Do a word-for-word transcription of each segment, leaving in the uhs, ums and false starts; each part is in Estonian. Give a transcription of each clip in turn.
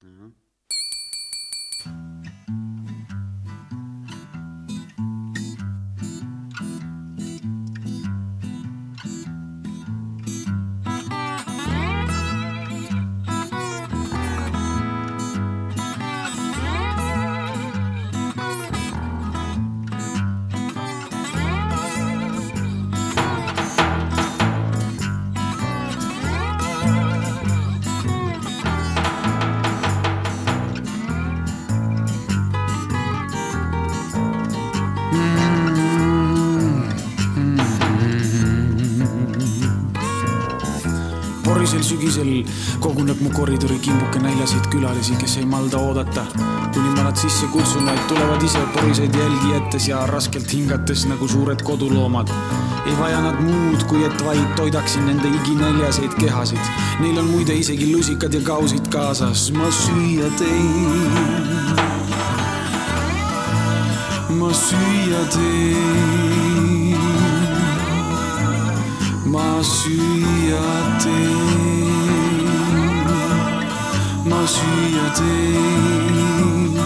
Porisel sügisel koguneb mu koridori kimbuke näljasid külalisi, kes ei malda oodata, kuni ma nad sisse kutsun, vaid tulevad ise poriseid jälgi jättes ja raskelt hingates nagu suured koduloomad. Ei vaja nad muud, kui et vaid toidaksin nende iginäljaseid kehasid. Neil on muide isegi lusikad ja kausid kaasas. Ma süüa teen, ma süüa teen, ma süüa teen, ma süüa teen.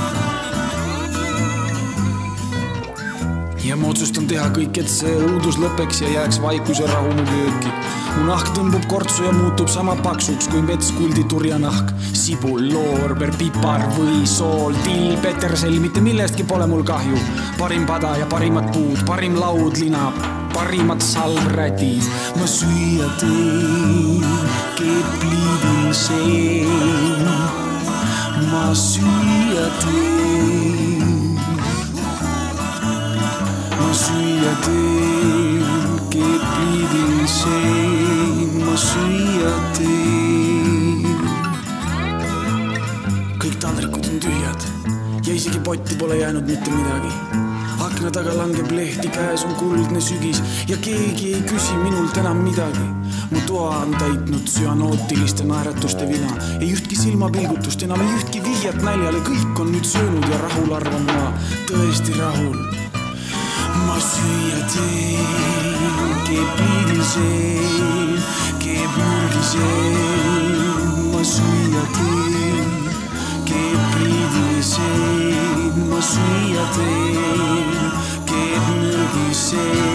Ja ma otsustan teha kõik, et see õudus lõpeks ja jääks vaikus ja rahu mu kööki. Mu nahk tõmbub kortsu ja muutub sama paksuks kui metskuldi turjanahk. Sibul, loorber, pipar või sool, till, petersel, mitte millestki pole mul kahju. Parim pada ja parimad puud, parim laudlina, parimad salvrädid. Ma süüa teen, kepliidin seen. Ma süüa teen, ma süüa teen, kepliidin seen. Ma süüa teen. Kõik taldrikud on tühjad ja isegi potti pole jäänud mitte midagi. Akna taga langeb lehti, käes on kuldne sügis ja keegi ei küsi minult enam midagi. Mu toa on täitnud süanootiliste naeratuste vina. Ei ühtki silmapilgutust, enam ei ühtki vihjat näljale. Kõik on nüüd söönud ja rahul arvan ma, tõesti rahul. Ma süüa teen, kepliidin seen, keeb mürgi seen. Ma süüa teen, kepliidin seen. Ma süüa teen, keeb mürgi seen.